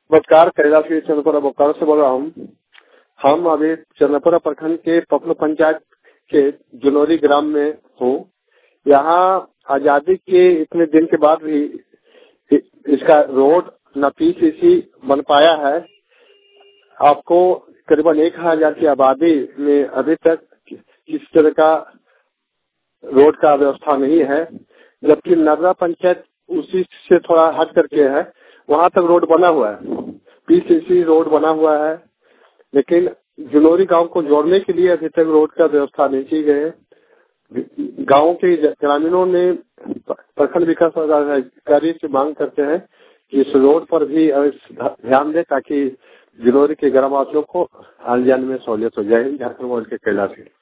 नमस्कार, कैलाशी चंद्रपुरा बोकारो से बोल रहा हूँ। हम अभी चंद्रपुरा प्रखंड के पपलो पंचायत के जुनोरी ग्राम में हूँ। यहाँ आजादी के इतने दिन के बाद भी इसका रोड न पीसीसी बन पाया है। आपको करीबन 1000 की आबादी में अभी तक किसी तरह का रोड का व्यवस्था नहीं है, जबकि नर्रा पंचायत उसी से थोड़ा हट करके है, वहाँ तक रोड बना हुआ है, पीसीसी रोड बना हुआ है। लेकिन जुनोरी गांव को जोड़ने के लिए अभी तक रोड का व्यवस्था नहीं की गई है। गांव के ग्रामीणों ने प्रखंड विकास अधिकारी से मांग करते हैं कि इस रोड पर भी ध्यान दे, ताकि जुनोरी के ग्रामवासियों को आने जाने में सहूलियत हो जाए। झारखंड के कैलाश।